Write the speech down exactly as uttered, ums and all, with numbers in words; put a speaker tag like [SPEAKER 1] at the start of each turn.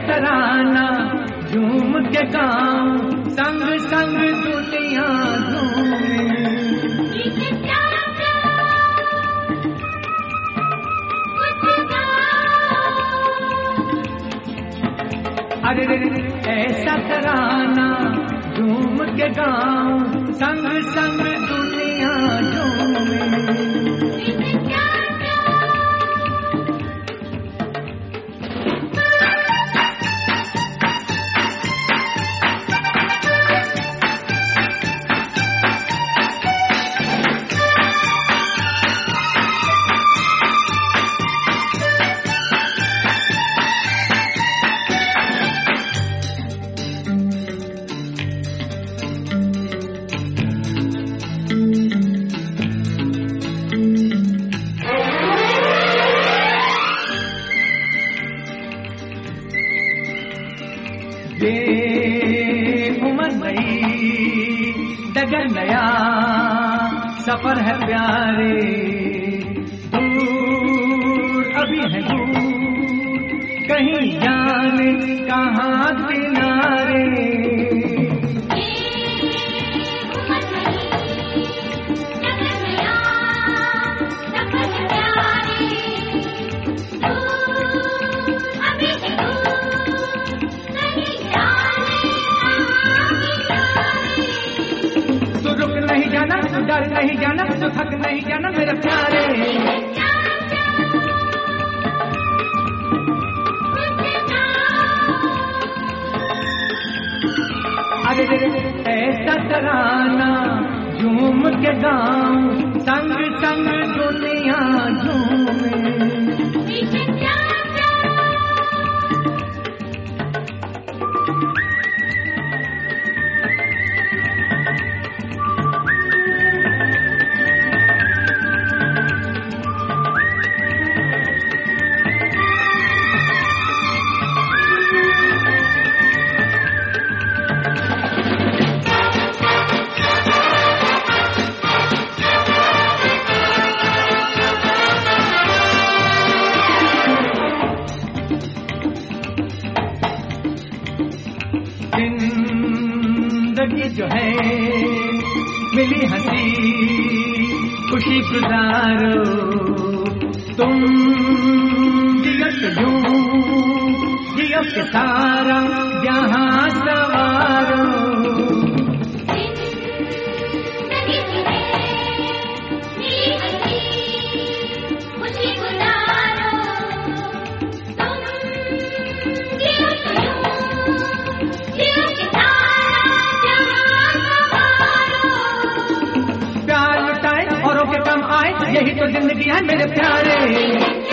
[SPEAKER 1] तराना झूम के गाऊं, संग संग दुनिया झूमे। अरे रे ऐसा तराना झूम के गाऊं, संग संग दुनिया झूमे। ये उम्र नई डगर नया सफर है प्यारे, दूर अभी है दूर कहीं जाने कहाँ किनारे। डर नहीं जाना, तो थक नहीं जाना मेरे प्यारे। अरे ऐसा तराना झूम के गाऊं, संग संग दुनिया झूमे। जिंदगी जो है मिली हंसी खुशी गुजारो, तुम जियो तो यूं जियो के सारा जहां सवारो। यही तो जिंदगी है मेरे प्यारे।